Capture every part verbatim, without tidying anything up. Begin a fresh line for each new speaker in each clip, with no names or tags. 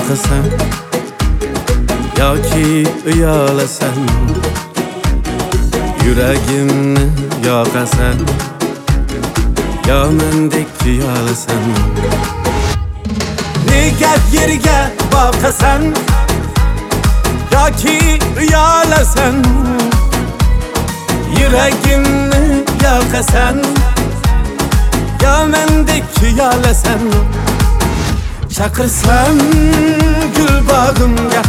boqasan yoki uyalasan, yuragimni yoqasan yo mendek tuyalasan. Nega yerga boqasan yoki uyalasan, yuragimni yoqasan yo mendek tuyalasan. Chaqirsam gul bog'imga,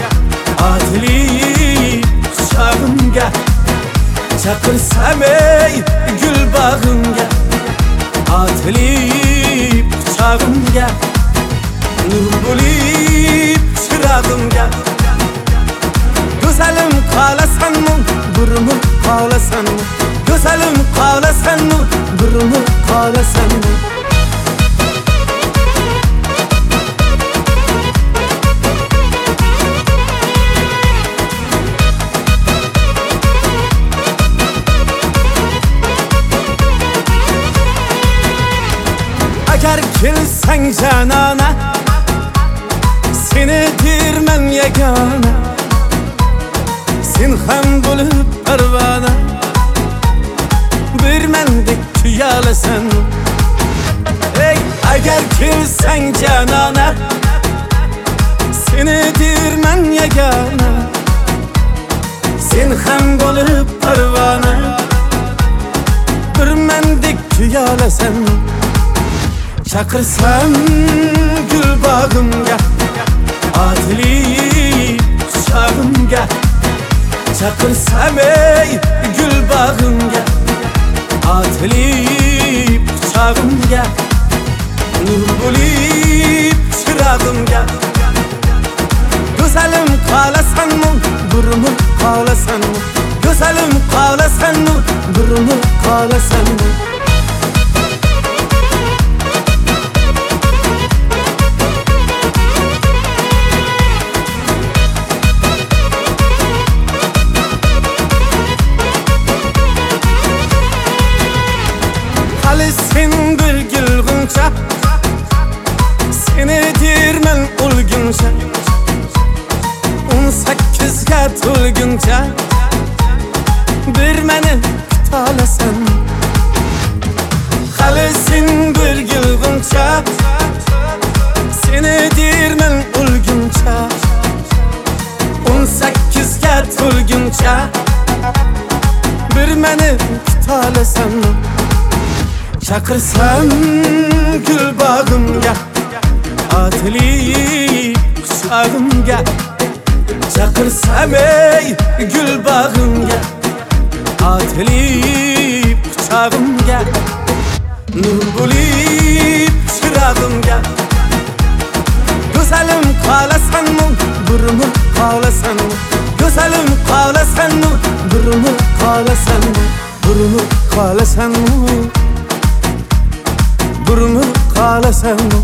otilib quchog'imga. Chaqirsam ey gul bog'imga, otilib quchog'imga. Nur bo'lib chirog'imga. Go'zalim qolasanmi, burmi qolasanmi? Go'zalim qolasanmi, burmi qolasanmi? Agar kelsang janona, seni derman yagona. Sen ham bo'lib parvona, bir mendek tuyalasan. Ey, agar kelsang janona, seni derman yagona. Sen ham bo'lib parvona, bir mendek tuyalasan. Chaqirsam gul bog'imga, otilib quchog'imga. Chaqirsam ey gul bog'imga, otilib quchog'imga. Nur bo'lib chirog'imga. Go'zalim qolasanmi, burmi qolasanmi? Go'zalim qolasanmi, burmi qolasanmi? Sen bir gülgünce, seni derman o'lguncha. O'n sakkizga to'lguncha bir meni kutolasan. Hali sen bir gülgünce, seni derman o'lguncha. O'n sakkizga to'lguncha bir meni kutolasan. Chaqirsam gul bog'imga, otilib quchog'imga. Chaqirsam ey gul bog'imga, otilib quchog'imga. Nur bo'lib chirog'imga. Go'zalim qolasanmi, burmi qolasanmi? Go'zalim qolasanmi, burmi qolasanmi? Burmi qolasanmi? Burmi qolasanmi?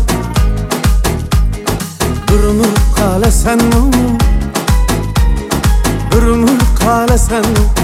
Burmi qolasanmi? Burmi qolasanmi?